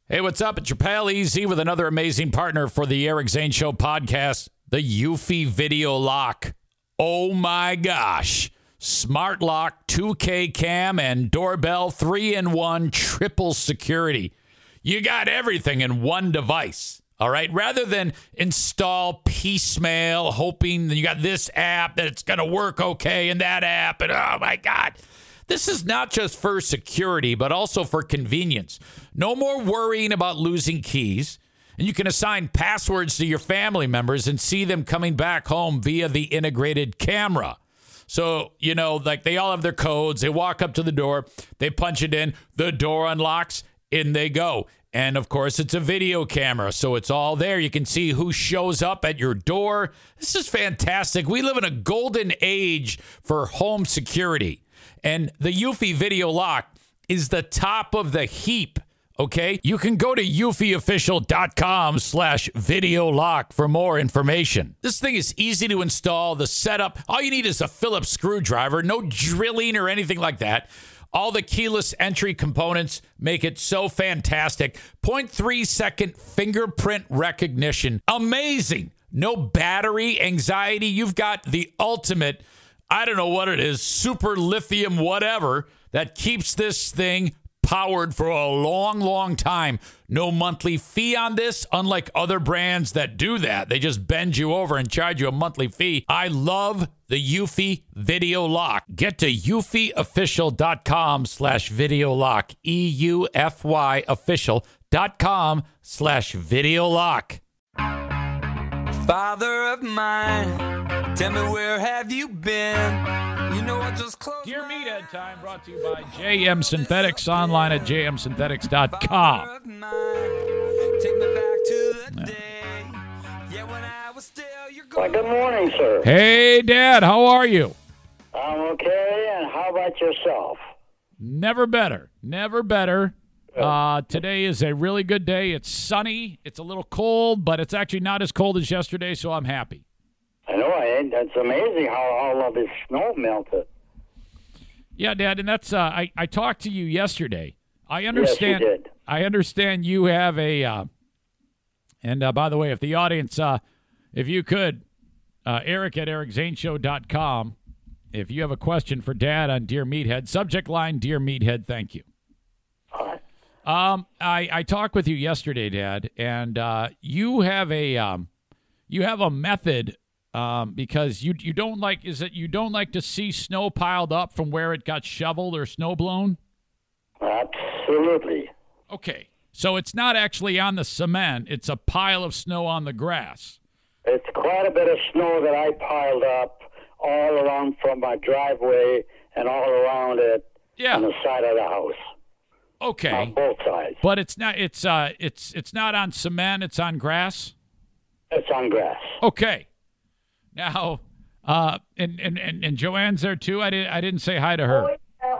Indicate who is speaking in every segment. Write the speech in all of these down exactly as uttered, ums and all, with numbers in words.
Speaker 1: Hey, what's up? It's your pal Easy with another amazing partner for the Eric Zane Show podcast, the Eufy Video Lock. Oh my gosh. Smart lock, two K cam, and doorbell, three in one, triple security. You got everything in one device, all right? Rather than install piecemeal, hoping that you got this app, that it's going to work okay, and that app, and oh my God. This is not just for security, but also for convenience. No more worrying about losing keys. And you can assign passwords to your family members and see them coming back home via the integrated camera. So, you know, like they all have their codes. They walk up to the door. They punch it in. The door unlocks. In they go. And, of course, it's a video camera, so it's all there. You can see who shows up at your door. This is fantastic. We live in a golden age for home security. And the Eufy Video Lock is the top of the heap, okay? You can go to eufyofficial.com slash video lock for more information. This thing is easy to install. The setup, all you need is a Phillips screwdriver, no drilling or anything like that. All the keyless entry components make it so fantastic. zero point three second fingerprint recognition. Amazing. No battery anxiety. You've got the ultimate, I don't know what it is, super lithium whatever that keeps this thing powered for a long, long time. No monthly fee on this, unlike other brands that do that. They just bend you over and charge you a monthly fee. I love the Eufy Video Lock. Get to eufyofficial.com slash video lock. E U F Y official.com slash video lock.
Speaker 2: Father of mine, tell me where have you been? You know I just closed
Speaker 1: Dear
Speaker 2: my
Speaker 1: Meathead Time brought to you by J M Synthetics, online at j m synthetics dot com.
Speaker 2: Father of mine, take me back to the day. Yeah, when I was still your
Speaker 3: Well, good morning, sir.
Speaker 1: Hey, Dad, how are you?
Speaker 3: I'm okay, and how about yourself?
Speaker 1: Never better. Never better. Uh, today is a really good day. It's sunny. It's a little cold, but it's actually not as cold as yesterday, so I'm happy.
Speaker 3: I know, I, that's amazing how all of this snow melted.
Speaker 1: Yeah, Dad, and that's uh, I, I talked to you yesterday. I understand.
Speaker 3: Yes, you did.
Speaker 1: I understand you have a. Uh, and uh, by the way, if the audience, uh, if you could, uh, Eric at eric zane show dot com. If you have a question for Dad on Dear Meathead, subject line Dear Meathead, thank you.
Speaker 3: All right.
Speaker 1: Um, I, I talked with you yesterday, Dad, and uh, you have a um, you have a method um, because you you don't like is it you don't like to see snow piled up from where it got shoveled or snow blown?
Speaker 3: Absolutely.
Speaker 1: Okay, so it's not actually on the cement; it's a pile of snow on the grass.
Speaker 3: It's quite a bit of snow that I piled up all around from my driveway and all around it
Speaker 1: Yeah.
Speaker 3: on the side of the house.
Speaker 1: Okay,
Speaker 3: On both sides.
Speaker 1: but it's not it's uh it's it's not on cement; it's on grass.
Speaker 3: It's on grass.
Speaker 1: Okay, now uh and and and, and Joanne's there too. I didn't I didn't say hi to her.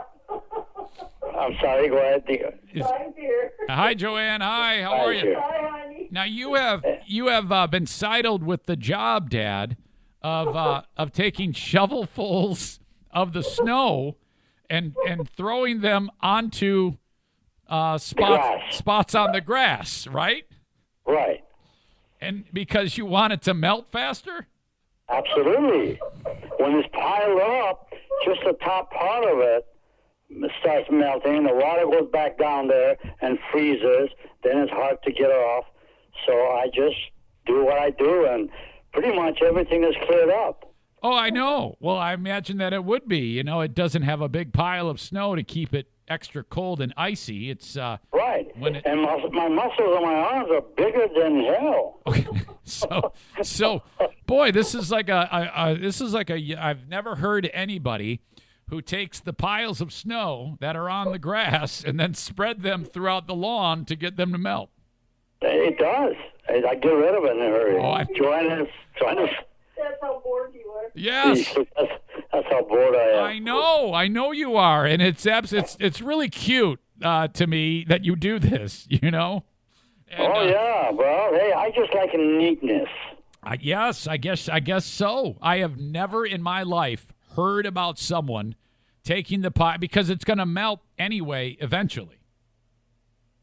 Speaker 3: I'm sorry, go ahead.
Speaker 1: Is- Hi, Joanne. Hi, how are you? Now you have you have uh, been sidled with the job, Dad, of uh, of taking shovelfuls of the snow and and throwing them onto uh, spots
Speaker 3: Grass.
Speaker 1: spots on the grass, right?
Speaker 3: Right.
Speaker 1: And because you want it to melt faster.
Speaker 3: Absolutely. When it's piled up, just the top part of it starts melting. The water goes back down there and freezes. Then it's hard to get off. So I just do what I do, and pretty much everything is cleared up.
Speaker 1: Oh, I know. Well, I imagine that it would be. You know, it doesn't have a big pile of snow to keep it extra cold and icy. It's uh,
Speaker 3: Right.
Speaker 1: When it-
Speaker 3: and my, my muscles on my arms are bigger than hell.
Speaker 1: okay. So, so, boy, this is like a, a, a this is like a. I've never heard anybody who takes the piles of snow that are on the grass and then spread them throughout the lawn to get them to melt.
Speaker 3: It does. I, I get rid of it in a hurry.
Speaker 1: Oh, I-
Speaker 3: Joanna's trying to...
Speaker 4: That's how bored you are.
Speaker 1: Yes.
Speaker 3: That's, that's how bored I am.
Speaker 1: I know, I know you are, and it's abs- it's it's really cute uh, to me that you do this. You know. And,
Speaker 3: oh,
Speaker 1: uh,
Speaker 3: yeah. Well, hey, I just like neatness.
Speaker 1: I, yes, I guess I guess so. I have never in my life heard about someone taking the pie because it's going to melt anyway eventually.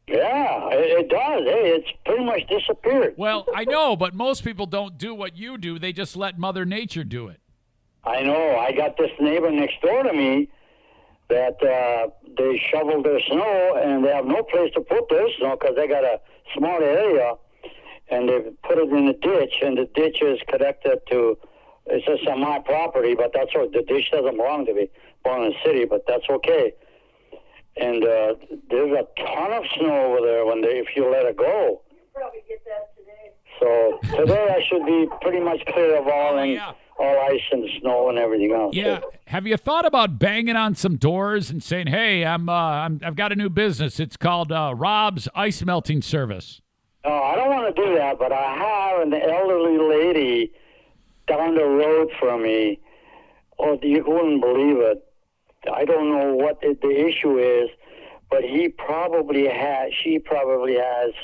Speaker 3: Yeah, it, it does. Hey, it's pretty much disappeared.
Speaker 1: Well, I know, but most people don't do what you do. They just let Mother Nature do it.
Speaker 3: I know. I got this neighbor next door to me that uh, they shovel their snow, and they have no place to put their snow because they got a small area, and they put it in a ditch, and the ditch is connected to, it's just on my property, but that's what, the ditch doesn't belong to me, belong to the city, but that's okay. And uh, there's a ton of snow over there when they, if you let it go.
Speaker 4: You probably get that today.
Speaker 3: So today I should be pretty much clear of all,
Speaker 1: Oh,
Speaker 3: and
Speaker 1: yeah.
Speaker 3: all ice and snow and everything else.
Speaker 1: Yeah. Have you thought about banging on some doors and saying, "Hey, I'm, uh, I'm I've got a new business. It's called uh, Rob's Ice Melting Service."
Speaker 3: No, I don't want to do that, but I have an elderly lady down the road from me. Oh, you wouldn't believe it. I don't know what the, the issue is, but he probably has, she probably has,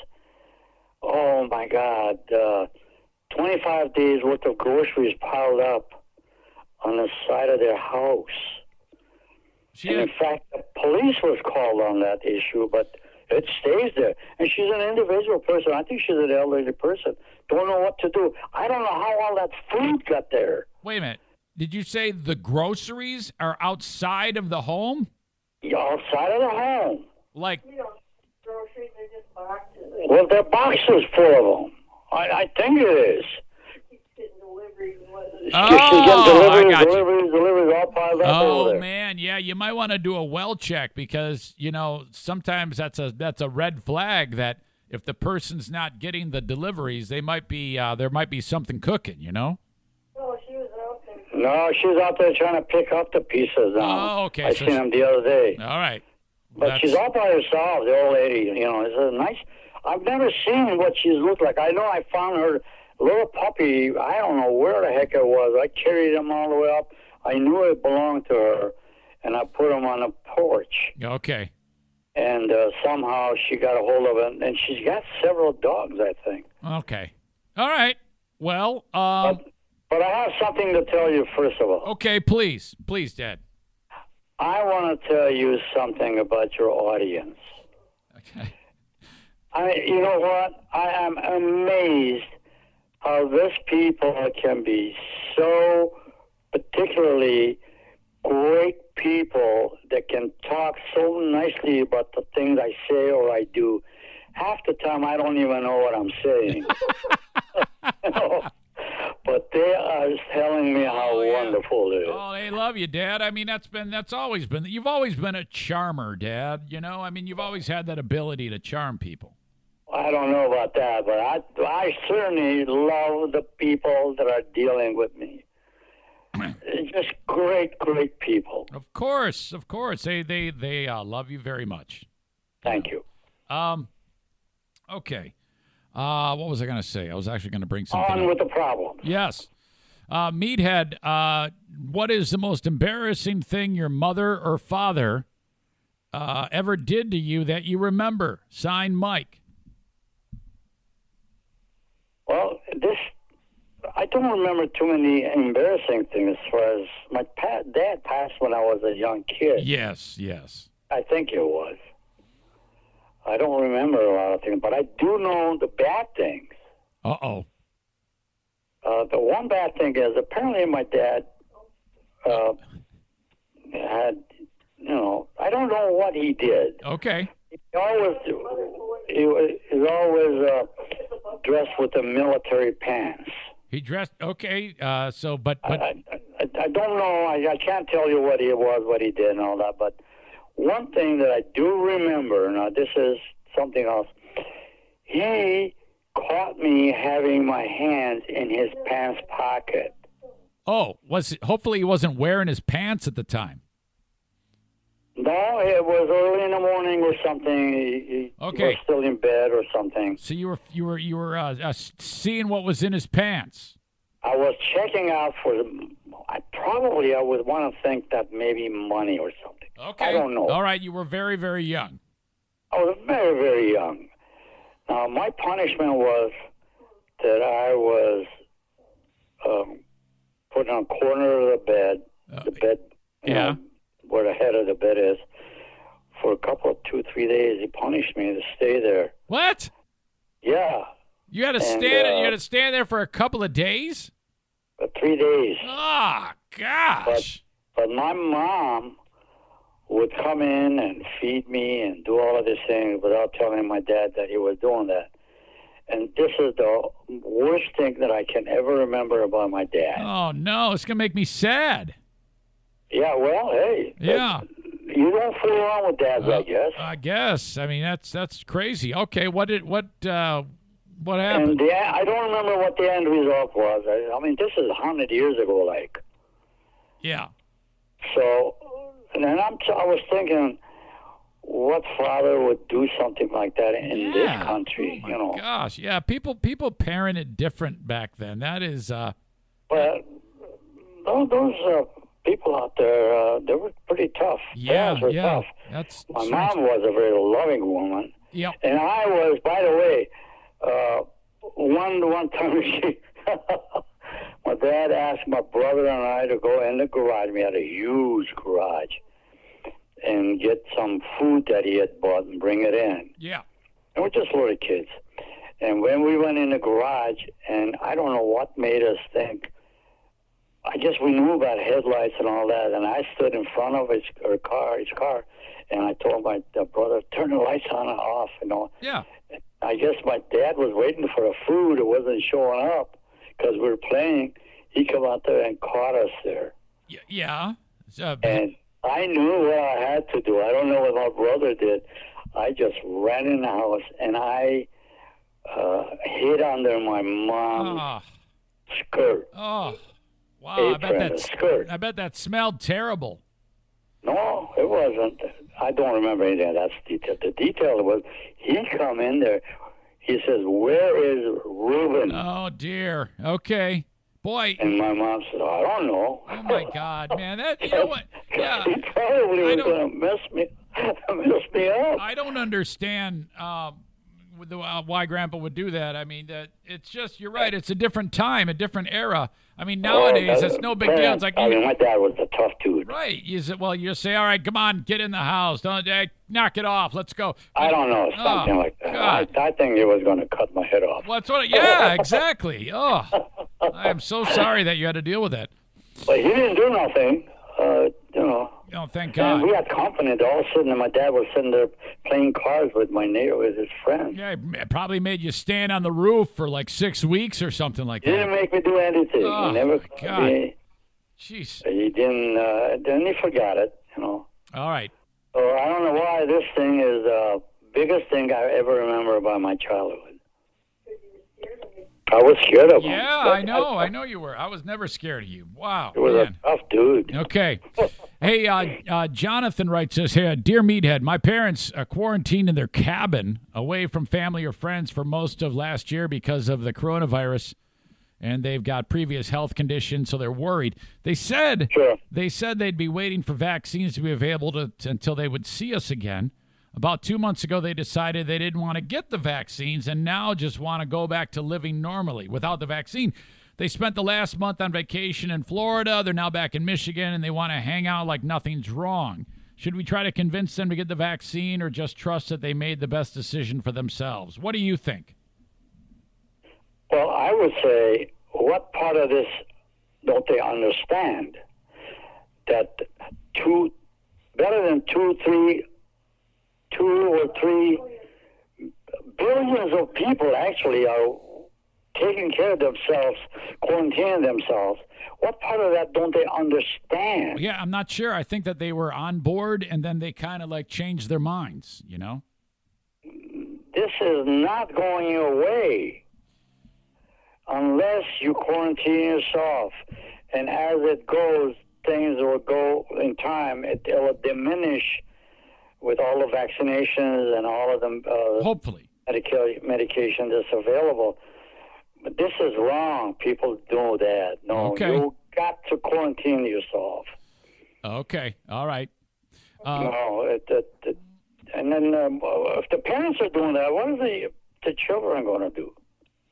Speaker 3: oh my God, uh, twenty-five days worth of groceries piled up on the side of their house.
Speaker 1: She
Speaker 3: And in fact, the police was called on that issue, but it stays there. And she's an individual person. I think she's an elderly person. Don't know what to do. I don't know how all that food got there.
Speaker 1: Wait a minute. Did you say the groceries are outside of the home?
Speaker 3: Outside of the home.
Speaker 1: Like,
Speaker 4: You know, groceries are just boxes.
Speaker 3: Well, there are boxes full of them. I, I think it is.
Speaker 4: Keep getting deliveries and whatnot.
Speaker 3: She's
Speaker 1: Oh,
Speaker 3: getting deliveries,
Speaker 1: I got you.
Speaker 3: deliveries, deliveries, all piled up over
Speaker 1: oh
Speaker 3: there.
Speaker 1: man, yeah, you might want to do a well check because you know sometimes that's a that's a red flag that if the person's not getting the deliveries, they might be uh, there might be something cooking. You know.
Speaker 4: Oh, she was out there.
Speaker 3: No, she's out there trying to pick up the pieces now.
Speaker 1: Oh, okay,
Speaker 3: I
Speaker 1: so
Speaker 3: seen
Speaker 1: she-
Speaker 3: them the other day.
Speaker 1: All right.
Speaker 3: But
Speaker 1: That's-
Speaker 3: she's all by herself, the old lady. You know, it's a nice. I've never seen what she's looked like. I know I found her little puppy. I don't know where the heck it was. I carried him all the way up. I knew it belonged to her, and I put him on the porch.
Speaker 1: Okay.
Speaker 3: And uh, somehow she got a hold of it, and she's got several dogs, I think.
Speaker 1: Okay. All right. Well, um,
Speaker 3: But, but I have something to tell you, first of all.
Speaker 1: okay, please, please, Dad.
Speaker 3: I want to tell you something about your audience.
Speaker 1: Okay.
Speaker 3: I, you know what? I am amazed how this people can be so particularly great people that can talk so nicely about the things I say or I do. Half the time I don't even know what I'm saying. But they are telling me how
Speaker 1: Oh, yeah.
Speaker 3: wonderful it is.
Speaker 1: Oh, they love you, Dad. I mean, that's been that's always been. You've always been a charmer, Dad. You know, I mean, you've always had that ability to charm people.
Speaker 3: I don't know about that, but I, I certainly love the people that are dealing with me. It's just great, great people.
Speaker 1: Of course, of course, they they they uh, love you very much.
Speaker 3: Thank you.
Speaker 1: Um, okay. Uh, what was I going to say? I was actually going to bring something
Speaker 3: On
Speaker 1: up.
Speaker 3: with the problem.
Speaker 1: Yes. Uh, Meathead, uh, what is the most embarrassing thing your mother or father uh, ever did to you that you remember? Signed, Mike.
Speaker 3: Well, this, I don't remember too many embarrassing things as far as my pa- dad passed when I was a young kid.
Speaker 1: Yes, yes.
Speaker 3: I think it was. I don't remember a lot of things, but I do know the bad things.
Speaker 1: Uh-oh.
Speaker 3: Uh, the one bad thing is apparently my dad uh, had, you know, I don't know what he did.
Speaker 1: Okay.
Speaker 3: He always, he was he's always uh, dressed with the military pants.
Speaker 1: He dressed, okay, uh, so, but, but,
Speaker 3: I, I, I don't know. I, I can't tell you what he was, what he did, and all that. But one thing that I do remember, now this is something else. He caught me having my hands in his pants pocket.
Speaker 1: oh, was it, hopefully he wasn't wearing his pants at the time.
Speaker 3: No, it was early in the morning or something. He, he
Speaker 1: Okay.
Speaker 3: was still in bed or something.
Speaker 1: So you were, you were, you were uh, uh, seeing what was in his pants.
Speaker 3: I was checking out for. I probably I would want to think that maybe money or something.
Speaker 1: Okay.
Speaker 3: I don't know.
Speaker 1: All right, you were very, very young.
Speaker 3: I was very, very young. Now, my punishment was that I was um, put on a corner of the bed,
Speaker 1: Uh,
Speaker 3: the bed, you
Speaker 1: yeah.
Speaker 3: know, where the head of the bed is, for a couple of two, three days. He punished me to stay there.
Speaker 1: What?
Speaker 3: Yeah,
Speaker 1: You had to
Speaker 3: And,
Speaker 1: stand.
Speaker 3: uh,
Speaker 1: you had to stand there for a couple of days.
Speaker 3: for three days.
Speaker 1: Oh gosh.
Speaker 3: But my mom would come in and feed me and do all of these things without telling my dad that he was doing that. And this is the worst thing that I can ever remember about my dad.
Speaker 1: Oh no, it's gonna make me sad.
Speaker 3: Yeah, well, hey.
Speaker 1: Yeah.
Speaker 3: You don't fool around with dads, I guess.
Speaker 1: I guess. I mean, that's that's crazy. Okay, what did what uh, what
Speaker 3: And
Speaker 1: happened?
Speaker 3: the, I don't remember what the end result was. I, I mean, this is a hundred years ago, like.
Speaker 1: Yeah.
Speaker 3: So, and then I'm, I was thinking, what father would do something like that in
Speaker 1: yeah.
Speaker 3: this country?
Speaker 1: Oh my
Speaker 3: you know.
Speaker 1: gosh. Yeah. People people parented different back then. That is. Uh,
Speaker 3: But those, those uh, people out there, uh, they were pretty tough.
Speaker 1: yeah.
Speaker 3: Parents were
Speaker 1: Yeah.
Speaker 3: tough.
Speaker 1: That's.
Speaker 3: My
Speaker 1: strange.
Speaker 3: mom was a very loving woman,
Speaker 1: Yep.
Speaker 3: and I was. By the way, uh, one one time she, my dad asked my brother and I to go in the garage. We had a huge garage, and get some food that he had bought and bring it in.
Speaker 1: Yeah.
Speaker 3: And we're just little kids. And when we went in the garage, and I don't know what made us think, I guess we knew about headlights and all that, and I stood in front of his her car, his car, and I told my uh, brother, turn the lights on and off, you know.
Speaker 1: Yeah.
Speaker 3: I guess my dad was waiting for the food. It wasn't showing up because we were playing. He come out there and caught us there.
Speaker 1: Y- yeah. Uh,
Speaker 3: And I knew what I had to do. I don't know what my brother did. I just ran in the house, and I uh, hid under my mom's
Speaker 1: oh,
Speaker 3: skirt.
Speaker 1: oh. Wow. I bet
Speaker 3: Apron,
Speaker 1: that.
Speaker 3: a skirt.
Speaker 1: I bet that smelled terrible.
Speaker 3: No, it wasn't. I don't remember anything of that detail. The detail was he come in there. He says, "Where is Reuben?"
Speaker 1: Oh dear. Okay. Boy.
Speaker 3: And my mom said, "I don't know."
Speaker 1: Oh my God, man. That you know what? Yeah.
Speaker 3: he probably
Speaker 1: I
Speaker 3: was
Speaker 1: don't-
Speaker 3: going to mess me, mess me up.
Speaker 1: I don't understand um, with the, uh, why Grandpa would do that. I mean, that it's just you're right. It's a different time, a different era. I mean, nowadays
Speaker 3: Oh,
Speaker 1: it's no big deal. It's like
Speaker 3: I
Speaker 1: you,
Speaker 3: mean, my dad was a tough dude.
Speaker 1: right. You say, well, you just say, all right, come on, get in the house. Don't uh, knock it off. Let's go.
Speaker 3: I don't know, something
Speaker 1: Oh,
Speaker 3: like that. I,
Speaker 1: God.
Speaker 3: I think he was going to cut my head off.
Speaker 1: Well, that's what. Yeah, exactly. Oh, I am so sorry that you had to deal with that.
Speaker 3: But he didn't do nothing, uh, you know.
Speaker 1: Oh, thank
Speaker 3: And
Speaker 1: God.
Speaker 3: we had company. All of a sudden, my dad was sitting there playing cards with my neighbor, with his friends.
Speaker 1: Yeah, it probably made you stand on the roof for like six weeks or something like
Speaker 3: He didn't
Speaker 1: that.
Speaker 3: make me do anything.
Speaker 1: Oh,
Speaker 3: he never.
Speaker 1: God.
Speaker 3: He,
Speaker 1: Jeez.
Speaker 3: he didn't. Uh, then he forgot it, you know.
Speaker 1: All right.
Speaker 3: So I don't know why this thing is the biggest thing I ever remember about my childhood. I was scared of him.
Speaker 1: Yeah,
Speaker 3: But
Speaker 1: I know. I know you were. I was never scared of you. Wow.
Speaker 3: He was
Speaker 1: man.
Speaker 3: a tough dude.
Speaker 1: Okay. Hey, uh, uh, Jonathan writes this here. Dear Meathead, my parents are quarantined in their cabin away from family or friends for most of last year because of the coronavirus, and they've got previous health conditions, so they're worried. They said
Speaker 3: Sure.
Speaker 1: they said they'd be waiting for vaccines to be available to, to, until they would see us again. About two months ago, they decided they didn't want to get the vaccines and now just want to go back to living normally without the vaccine. They spent the last month on vacation in Florida. They're now back in Michigan, and they want to hang out like nothing's wrong. Should we try to convince them to get the vaccine or just trust that they made the best decision for themselves? What do you think?
Speaker 3: Well, I would say, what part of this don't they understand? That two, better than two, three, two or three billions of people actually are taking care of themselves, quarantining themselves. What part of that don't they understand?
Speaker 1: Yeah, I'm not sure. I think that they were on board, and then they kind of like changed their minds, you know?
Speaker 3: This is not going your way unless you quarantine yourself. And as it goes, things will go in time. It will diminish with all the vaccinations and all of the uh,
Speaker 1: Hopefully.
Speaker 3: medica- medication that's available. But this is wrong. People do that. No,
Speaker 1: Okay.
Speaker 3: you got to quarantine yourself.
Speaker 1: Okay. All right. Uh,
Speaker 3: no, it, it, it, and then um, if the parents are doing that, what are the the children going to do?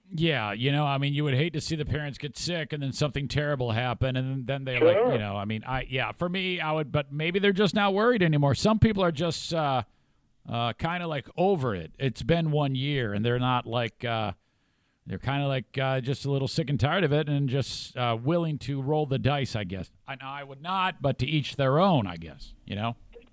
Speaker 1: Yeah, you know, I mean, you would hate to see the parents get sick and then something terrible happen, and then they
Speaker 3: Sure.
Speaker 1: like, you know, I mean, I yeah, for me, I would, but maybe they're just not worried anymore. Some people are just uh, uh, kind of like over it. It's been one year, and they're not like uh, they're kind of like uh, just a little sick and tired of it, and just uh, willing to roll the dice. I guess I know I would not, but to each their own. I guess you know.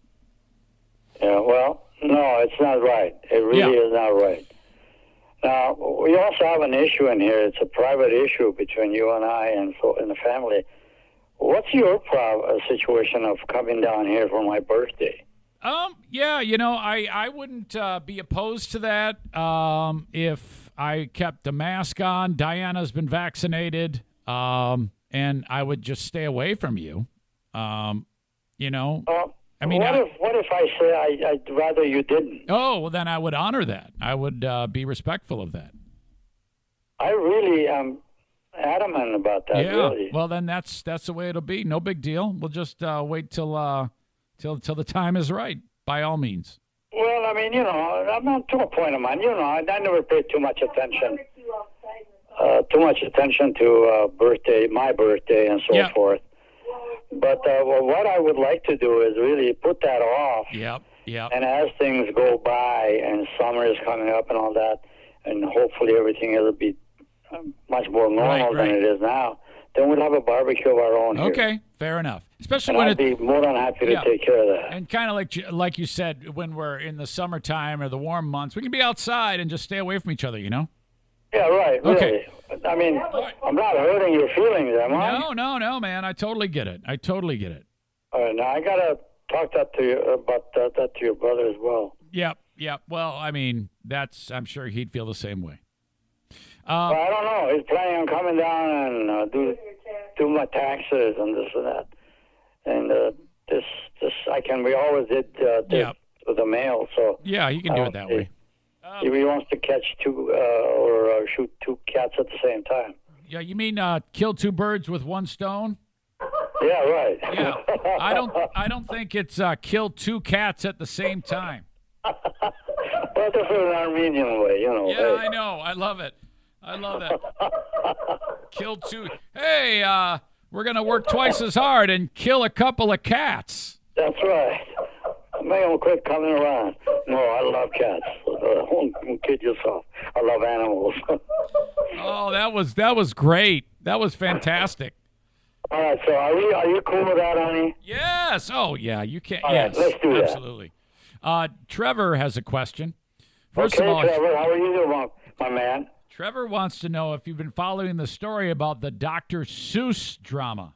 Speaker 3: Yeah, well, no, it's not right. It really
Speaker 1: Yeah.
Speaker 3: is not right. Now, we also have an issue in here. It's a private issue between you and I and so in the family. What's your prob- uh, situation of coming down here for my birthday?
Speaker 1: Um, yeah, you know, I, I wouldn't uh, be opposed to that um, if I kept a mask on. Diana's been vaccinated, um, and I would just stay away from you. Um, you know,
Speaker 3: Uh,
Speaker 1: I mean,
Speaker 3: what
Speaker 1: I-
Speaker 3: if what if I say I, I'd rather you didn't?
Speaker 1: oh, well, then I would honor that. I would uh, be respectful of that.
Speaker 3: I really am adamant about that.
Speaker 1: yeah.
Speaker 3: Really.
Speaker 1: Well, then that's that's the way it'll be. No big deal. We'll just uh, wait till uh, till till the time is right. By all means.
Speaker 3: Well, I mean, you know, I'm not to a point of mine. You know, I, I never paid too much attention,
Speaker 4: You outside.
Speaker 3: uh, too much attention to uh, birthday, my birthday, and so
Speaker 1: Yeah.
Speaker 3: forth. But uh, well, what I would like to do is really put that off.
Speaker 1: Yep. Yep.
Speaker 3: And as things go by and summer is coming up and all that, and hopefully everything will be um, much more normal
Speaker 1: Right, right.
Speaker 3: than it is now, then we'll have a barbecue of our own here.
Speaker 1: Okay. Fair enough. Especially
Speaker 3: And
Speaker 1: when
Speaker 3: I'd
Speaker 1: it.
Speaker 3: be more than happy to
Speaker 1: Yeah.
Speaker 3: take care of that.
Speaker 1: And kind of like you- like you said, when we're in the summertime or the warm months, we can be outside and just stay away from each other, you know?
Speaker 3: Yeah, right. Really.
Speaker 1: Okay.
Speaker 3: I mean,
Speaker 1: right.
Speaker 3: I'm not hurting your feelings, am I?
Speaker 1: No, no, no, man. I totally get it. I totally get it.
Speaker 3: All right, now I gotta talk that to you about that, that to your brother as well.
Speaker 1: Yep, yep. Well, I mean, that's, I'm sure he'd feel the same way.
Speaker 3: Well, I don't know. He's planning on coming down and uh, do do my taxes and this and that. And uh, this, this, I can. We always did uh, this
Speaker 1: Yeah.
Speaker 3: with the mail, so.
Speaker 1: Yeah, you can do
Speaker 3: Uh,
Speaker 1: it that way.
Speaker 3: If he wants to catch two uh, or uh, shoot two cats at the same time.
Speaker 1: Yeah, you mean uh, kill two birds with one stone?
Speaker 3: Yeah, right.
Speaker 1: Yeah. I don't I don't think it's uh, kill two cats at the same time.
Speaker 3: Well, this is an Armenian way, you know.
Speaker 1: Yeah,
Speaker 3: hey.
Speaker 1: I know. I love it. I love it. Kill two. Hey, uh, we're going to work twice as hard and kill a couple of cats.
Speaker 3: That's right. Make them quit coming around. No, I love cats. Uh, don't kid yourself. I love animals.
Speaker 1: Oh, that was that was great. That was fantastic.
Speaker 3: All right, so are you are you cool with that, honey?
Speaker 1: Yes. Oh, yeah. You can't.
Speaker 3: All right,
Speaker 1: yes.
Speaker 3: let's do that.
Speaker 1: Absolutely. Uh, Trevor has a question. First
Speaker 3: okay,
Speaker 1: of all,
Speaker 3: Trevor, how are you doing, my, my man?
Speaker 1: Trevor wants to know if you've been following the story about the Doctor Seuss drama.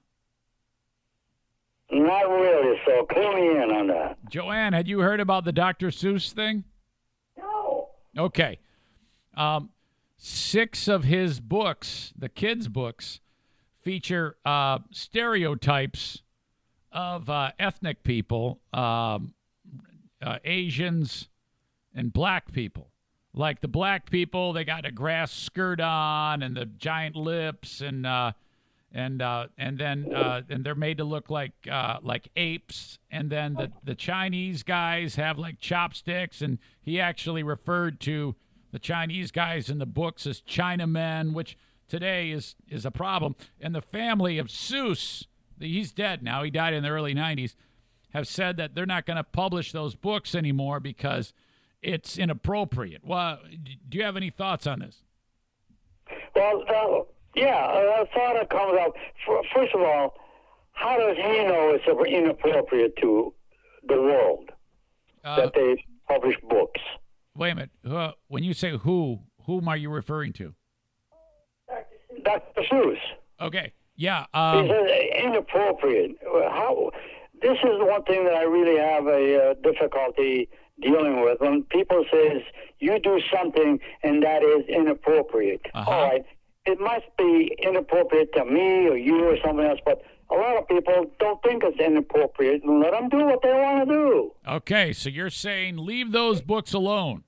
Speaker 3: Not really, so clue me in on that.
Speaker 1: Joanne, had you heard about the Doctor Seuss thing?
Speaker 4: No.
Speaker 1: Okay. Um, six of his books, the kids' books, feature uh, stereotypes of uh, ethnic people, um, uh, Asians, and black people. Like the black people, they got a grass skirt on and the giant lips, and uh, and uh, and then uh, and they're made to look like uh, like apes. And then the the Chinese guys have like chopsticks, and he actually referred to the Chinese guys in the books as Chinamen, which today is is a problem. And the family of Seuss, he's dead now. He died in the early nineties. Have said that they're not going to publish those books anymore because it's inappropriate. Well, do you have any thoughts on this?
Speaker 3: Well, uh, yeah, a thought that comes up. For, first of all, how does he know it's inappropriate to the world
Speaker 1: Uh,
Speaker 3: that they publish books?
Speaker 1: wait a minute. Uh, when you say who, whom are you referring to?
Speaker 3: Doctor Seuss.
Speaker 1: Okay. Yeah.
Speaker 3: He
Speaker 1: Um,
Speaker 3: says inappropriate. How? This is one thing that I really have a uh, difficulty dealing with. When people says you do something and that is inappropriate.
Speaker 1: Uh-huh.
Speaker 3: All right, it must be inappropriate to me or you or someone else, but a lot of people don't think it's inappropriate and let them do what they want to do.
Speaker 1: okay. So you're saying leave those books alone.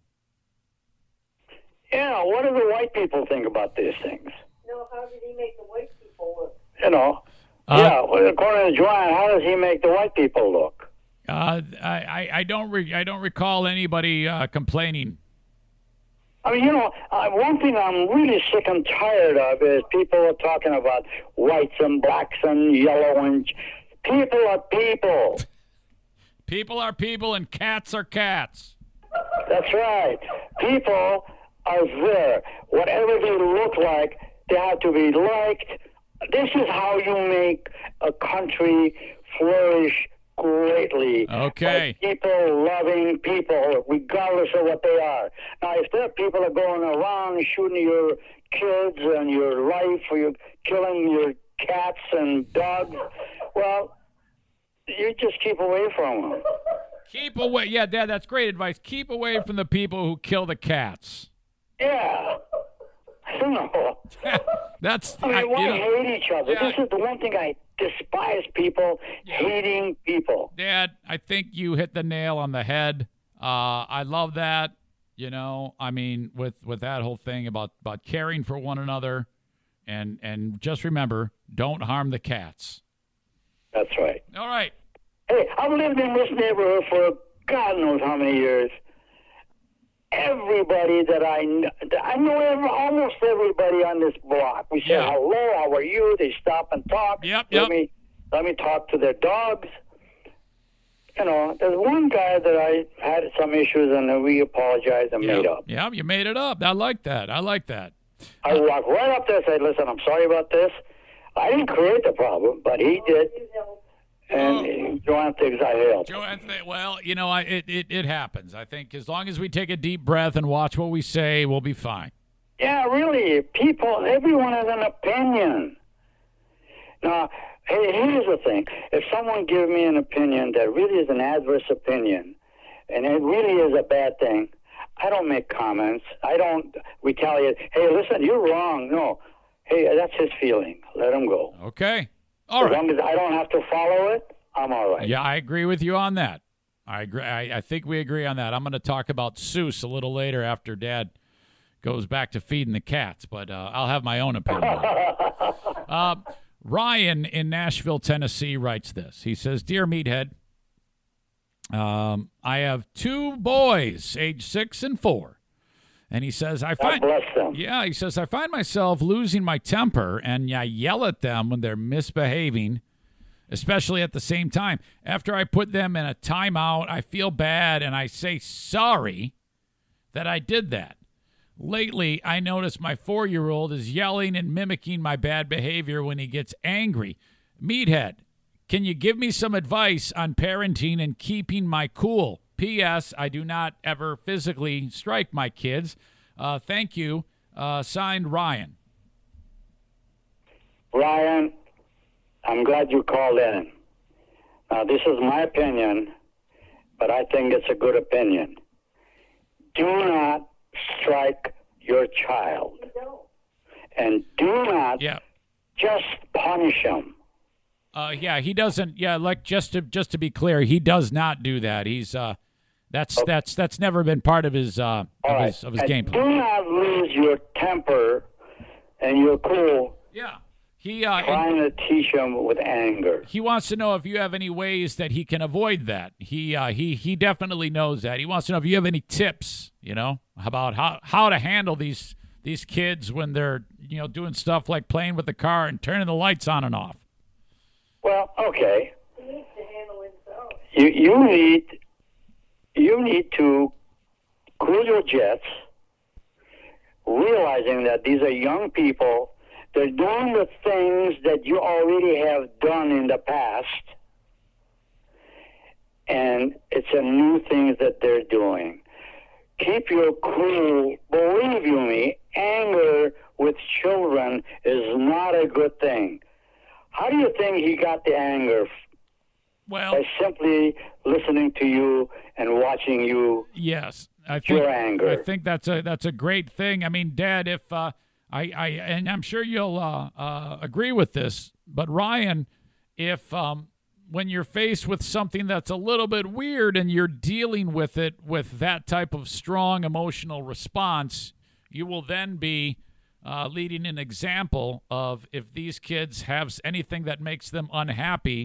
Speaker 3: Yeah, what do the white people think about these things?
Speaker 4: No, how did he make the white people look?
Speaker 3: You know.
Speaker 1: Uh,
Speaker 3: yeah, well, according to Joanne, how does he make the white people look?
Speaker 1: Uh, I, I, I don't re- I don't recall anybody uh, complaining.
Speaker 3: I mean, you know, uh, one thing I'm really sick and tired of is people are talking about whites and blacks and yellow and people are people.
Speaker 1: People are people and cats are cats.
Speaker 3: That's right. People are there. Whatever they look like, they have to be liked. This is how you make a country flourish greatly.
Speaker 1: Okay.
Speaker 3: By people loving people, regardless of what they are. Now, if there are people that are going around shooting your kids and your life, or you're killing your cats and dogs, well, you just keep away from them.
Speaker 1: Keep away. Yeah, Dad, that's great advice. Keep away from the people who kill the cats.
Speaker 3: Yeah. You know.
Speaker 1: That's.
Speaker 3: I mean,
Speaker 1: I,
Speaker 3: why
Speaker 1: you know,
Speaker 3: hate each other?
Speaker 1: Yeah.
Speaker 3: This is the one thing I despise, people hating people.
Speaker 1: Dad, I think you hit the nail on the head. Uh, I love that. You know, I mean, with, with that whole thing about, about caring for one another, and and just remember, don't harm the cats.
Speaker 3: That's right.
Speaker 1: All right.
Speaker 3: Hey, I've lived in this neighborhood for God knows how many years. Everybody that I know, I know every, almost everybody on this block. We say
Speaker 1: Yeah.
Speaker 3: hello, how are you? They stop and talk.
Speaker 1: Yep,
Speaker 3: let
Speaker 1: yep.
Speaker 3: me let me talk to their dogs. You know, there's one guy that I had some issues and we apologized and made
Speaker 1: Yep.
Speaker 3: up.
Speaker 1: Yeah, you made it up. I like that. I like that.
Speaker 3: I walked right up there and said, listen, I'm sorry about this. I didn't create the problem, but he did. And Joanne thinks I helped.
Speaker 1: Joanne, th- well, you know, I, it, it, it happens. I think as long as we take a deep breath and watch what we say, we'll be fine.
Speaker 3: Yeah, really. People, everyone has an opinion. Now, hey, here's the thing. If someone gives me an opinion that really is an adverse opinion, and it really is a bad thing, I don't make comments. I don't retaliate. Hey, listen, you're wrong. No. Hey, that's his feeling. Let him go.
Speaker 1: Okay. All
Speaker 3: As
Speaker 1: right.
Speaker 3: long as I don't have to follow it, I'm all right.
Speaker 1: Yeah, I agree with you on that. I agree. I, I think we agree on that. I'm going to talk about Seuss a little later after Dad goes back to feeding the cats, but uh, I'll have my own opinion. uh, Ryan in Nashville, Tennessee writes this. He says, Dear Meathead, um, I have two boys, age six and four. And he says, I
Speaker 3: God
Speaker 1: find,
Speaker 3: bless them.
Speaker 1: yeah, he says, I find myself losing my temper and I yell at them when they're misbehaving, especially at the same time. After I put them in a timeout, I feel bad and I say sorry that I did that. Lately, I notice my four-year-old is yelling and mimicking my bad behavior when he gets angry. Meathead, can you give me some advice on parenting and keeping my cool? P S. I do not ever physically strike my kids. Uh, thank you. Uh, signed, Ryan.
Speaker 3: Ryan, I'm glad you called in. Now, this is my opinion, but I think it's a good opinion. Do not strike your child. And do not
Speaker 1: Yeah.
Speaker 3: just punish him.
Speaker 1: Uh, yeah, he doesn't. Yeah, like just to just to be clear, he does not do that. He's uh, that's that's that's never been part of his uh
Speaker 3: All
Speaker 1: of
Speaker 3: right.
Speaker 1: his of his
Speaker 3: And
Speaker 1: game plan.
Speaker 3: do not lose your temper and your cool
Speaker 1: Yeah, he uh, and
Speaker 3: trying to teach him with anger.
Speaker 1: he wants to know if you have any ways that he can avoid that. He uh, he he definitely knows that. He wants to know if you have any tips, you know, about how how to handle these these kids when they're you know doing stuff like playing with the car and turning the lights on and off.
Speaker 3: Well, okay.
Speaker 4: He needs to handle himself.
Speaker 3: You you need you need to cool your jets, realizing that these are young people. They're doing the things that you already have done in the past, and it's a new things that they're doing. Keep your cool. Believe you me, anger with children is not a good thing. How do you think he got the anger?
Speaker 1: Well,
Speaker 3: By simply listening to you and watching you.
Speaker 1: yes, I think
Speaker 3: Your anger.
Speaker 1: I think that's a that's a great thing. I mean, Dad, if uh, I I and I'm sure you'll uh, uh, agree with this, but Ryan, if um, when you're faced with something that's a little bit weird and you're dealing with it with that type of strong emotional response, you will then be uh, leading an example of if these kids have anything that makes them unhappy,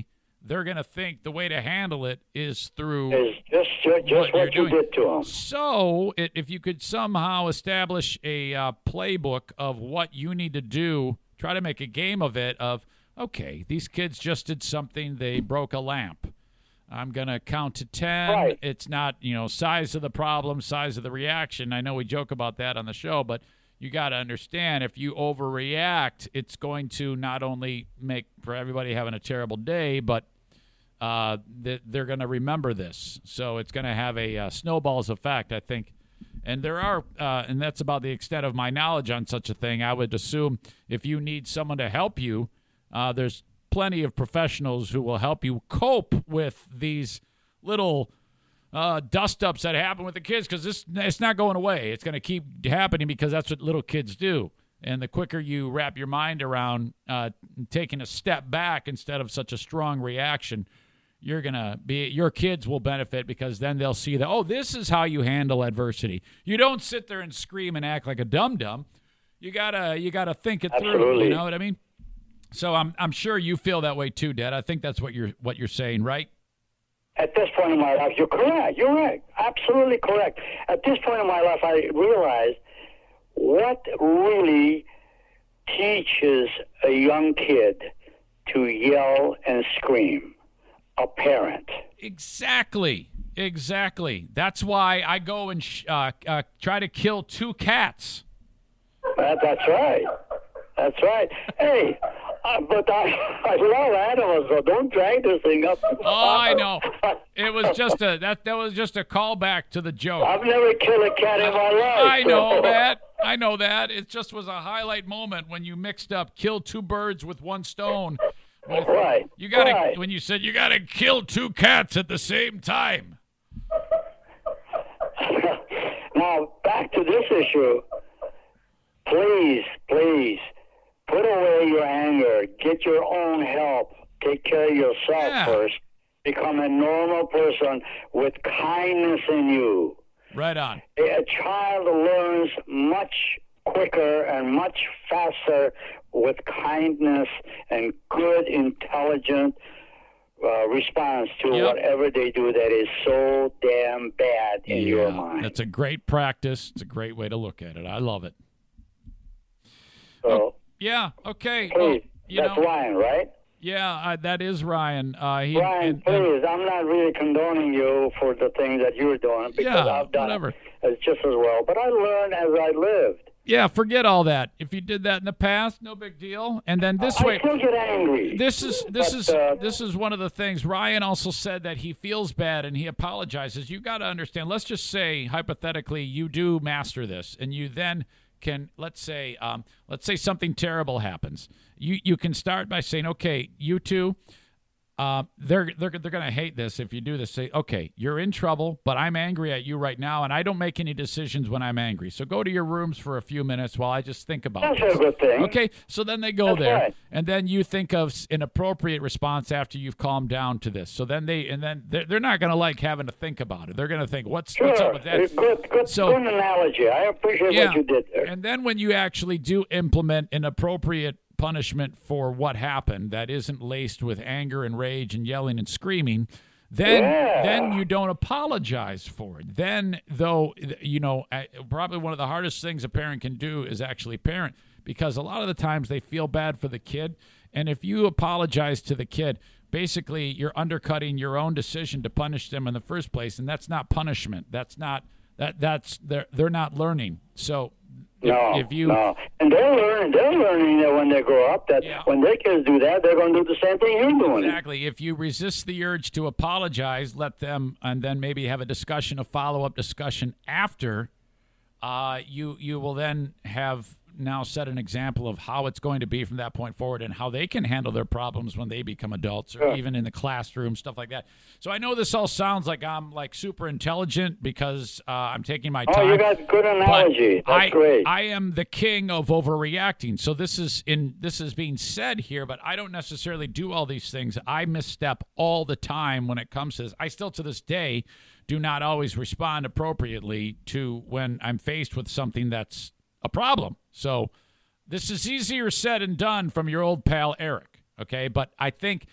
Speaker 1: they're going to think the way to handle it is through
Speaker 3: It's just just, just
Speaker 1: what,
Speaker 3: what,
Speaker 1: you're
Speaker 3: you
Speaker 1: doing.
Speaker 3: did to them.
Speaker 1: So it, if you could somehow establish a uh, playbook of what you need to do, try to make a game of it of, okay, these kids just did something. They broke a lamp. I'm going to count to ten.
Speaker 3: Right.
Speaker 1: It's not, you know, size of the problem, size of the reaction. I know we joke about that on the show, but you got to understand if you overreact, it's going to not only make for everybody having a terrible day, but uh, th- they're going to remember this. So it's going to have a uh, snowball's effect, I think. And there are, uh, and that's about the extent of my knowledge on such a thing. I would assume if you need someone to help you, uh, there's plenty of professionals who will help you cope with these little uh, dust-ups that happen with the kids, because this it's not going away. It's going to keep happening because that's what little kids do. And the quicker you wrap your mind around uh, taking a step back instead of such a strong reaction, you're going to be, your kids will benefit, because then they'll see that, oh, this is how you handle adversity. You don't sit there and scream and act like a dum-dum. You gotta, you gotta think it through.
Speaker 3: Absolutely.
Speaker 1: You know what I mean? So I'm, I'm sure you feel that way too, Dad. I think that's what you're, what you're saying, right?
Speaker 3: At this point in my life, you're correct. You're right. Absolutely correct. At this point in my life, I realized what really teaches a young kid to yell and scream. A parent.
Speaker 1: Exactly. Exactly. That's why I go and sh- uh, uh, try to kill two cats.
Speaker 3: That, that's right. That's right. Hey, uh, but I, I love animals, so don't drag this thing up.
Speaker 1: Oh, I know. It was just a that that was just a callback to the joke.
Speaker 3: I've never killed a cat in my life.
Speaker 1: I know that. I know that. It just was a highlight moment when you mixed up kill two birds with one stone. With,
Speaker 3: Right.
Speaker 1: You gotta
Speaker 3: right.
Speaker 1: when you said you gotta kill two cats at the same time.
Speaker 3: Now, back to this issue. Please, please, put away your anger. Get your own help. Take care of yourself
Speaker 1: Yeah.
Speaker 3: first. Become a normal person with kindness in you.
Speaker 1: Right on.
Speaker 3: A child learns much quicker and much faster with kindness and good, intelligent uh, response to
Speaker 1: Yep.
Speaker 3: whatever they do that is so damn bad in your mind.
Speaker 1: That's a great practice. It's a great way to look at it. I love it.
Speaker 3: So,
Speaker 1: Yeah. Okay. Well,
Speaker 3: please,
Speaker 1: you
Speaker 3: that's
Speaker 1: know.
Speaker 3: Ryan, right?
Speaker 1: Yeah, uh, that is Ryan. Uh, he,
Speaker 3: Ryan,
Speaker 1: and- and-
Speaker 3: please, I'm not really condoning you for the things that you're doing, because
Speaker 1: Yeah,
Speaker 3: I've done
Speaker 1: whatever.
Speaker 3: it just as well. But I learned as I lived.
Speaker 1: yeah, forget all that. If you did that in the past, no big deal. And then this
Speaker 3: I
Speaker 1: way,
Speaker 3: still get angry.
Speaker 1: this is this
Speaker 3: But,
Speaker 1: is
Speaker 3: uh,
Speaker 1: this is one of the things. Ryan also said that he feels bad and he apologizes. You got to understand. Let's just say hypothetically, you do master this, and you then can let's say um, let's say something terrible happens. You you can start by saying, okay, you two. Uh, they're they're they're gonna hate this if you do this. Say, okay, you're in trouble, but I'm angry at you right now, and I don't make any decisions when I'm angry. So go to your rooms for a few minutes while I just think about
Speaker 3: That's
Speaker 1: this.
Speaker 3: a good thing.
Speaker 1: Okay, so then they go
Speaker 3: That's
Speaker 1: there,
Speaker 3: right.
Speaker 1: and then you think of s- an appropriate response after you've calmed down to this. So then they and then they're, they're not gonna like having to think about it. They're gonna think, what's
Speaker 3: Sure.
Speaker 1: what's up with that?
Speaker 3: Good, good,
Speaker 1: So-
Speaker 3: good analogy. I appreciate
Speaker 1: Yeah,
Speaker 3: what you did there.
Speaker 1: and then when you actually do implement an appropriate punishment for what happened that isn't laced with anger and rage and yelling and screaming, then
Speaker 3: Yeah.
Speaker 1: then you don't apologize for it. Then, though, you know, uh, probably one of the hardest things a parent can do is actually parent, because a lot of the times they feel bad for the kid, and if you apologize to the kid, basically you're undercutting your own decision to punish them in the first place, and that's not punishment. That's not that that's they're they're not learning. So if,
Speaker 3: no,
Speaker 1: if you
Speaker 3: no. And they're learning, they're learning that when they grow up, that
Speaker 1: Yeah.
Speaker 3: when their kids do that, they're going to do the same thing you're doing.
Speaker 1: Exactly. If you resist the urge to apologize, let them, and then maybe have a discussion, a follow-up discussion after, uh, you you will then have now set an example of how it's going to be from that point forward, and how they can handle their problems when they become adults, or
Speaker 3: Sure.
Speaker 1: even in the classroom, stuff like that. So I know this all sounds like I'm like super intelligent because uh, I'm taking my
Speaker 3: Oh,
Speaker 1: time.
Speaker 3: you got good analogy.
Speaker 1: But
Speaker 3: That's
Speaker 1: I,
Speaker 3: great.
Speaker 1: I am the king of overreacting. So this is in this is being said here, but I don't necessarily do all these things. I misstep all the time when it comes to this. I still to this day do not always respond appropriately to when I'm faced with something that's a problem. So this is easier said and done from your old pal Eric. Okay, but I think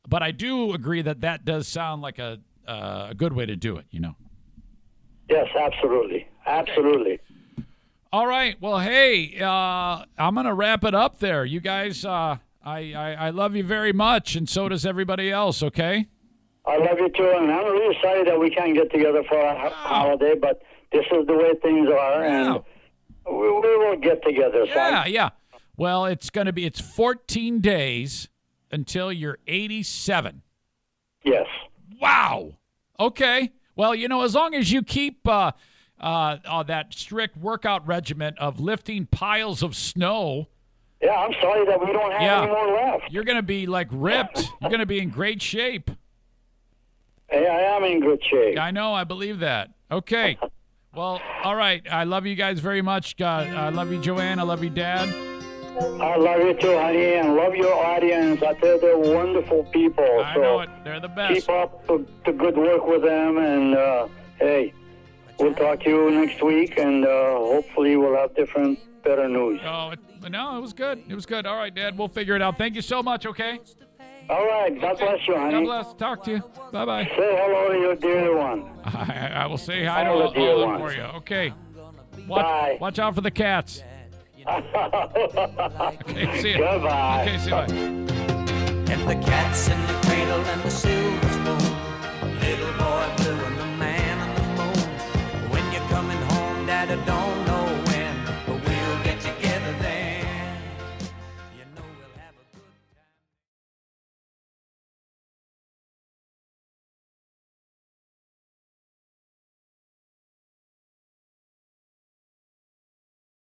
Speaker 1: but I do agree that that does sound like a uh, a good way to do it. You know.
Speaker 3: Yes, absolutely, absolutely.
Speaker 1: All right. Well, hey, uh, I'm gonna wrap it up there. You guys, uh, I, I I love you very much, and so does everybody else. Okay.
Speaker 3: I love you too, and I'm really sorry that we can't get together for a ho- holiday, but this is the way things are, and
Speaker 1: Wow.
Speaker 3: we, we will get together.
Speaker 1: Yeah,
Speaker 3: son.
Speaker 1: yeah. Well, it's gonna be it's fourteen days until you're eighty-seven.
Speaker 3: Yes.
Speaker 1: Wow. Okay. Well, you know, as long as you keep uh, uh, uh, that strict workout regimen of lifting piles of snow,
Speaker 3: Yeah, I'm sorry that we don't have
Speaker 1: Yeah.
Speaker 3: any more left.
Speaker 1: you're going to be like ripped. You're going to be in great shape.
Speaker 3: Hey, I am in good shape.
Speaker 1: I know. I believe that. Okay. Well, all right. I love you guys very much. God, I love you, Joanne. I love you, Dad.
Speaker 3: I love you too, honey, and love your audience. I tell you, they're wonderful people.
Speaker 1: I
Speaker 3: so
Speaker 1: know it. They're the best.
Speaker 3: keep up the, the good work with them, and uh, hey, we'll talk to you next week, and uh, hopefully we'll have different, better news.
Speaker 1: Oh, it, no, it was good. It was good. All right, Dad. We'll figure it out. Thank you so much, okay?
Speaker 3: All right, God bless you,
Speaker 1: God
Speaker 3: honey.
Speaker 1: bless. Talk to you. Bye-bye.
Speaker 3: Say hello to your dear one.
Speaker 1: I, I will say hi to
Speaker 3: All the
Speaker 1: all,
Speaker 3: dear
Speaker 1: all of them
Speaker 3: ones.
Speaker 1: for you. Okay. Watch,
Speaker 3: Bye.
Speaker 1: watch out for the cats. Okay, see you.
Speaker 3: Goodbye.
Speaker 1: Okay, see you. Bye.
Speaker 2: And the cat's in the cradle and the silver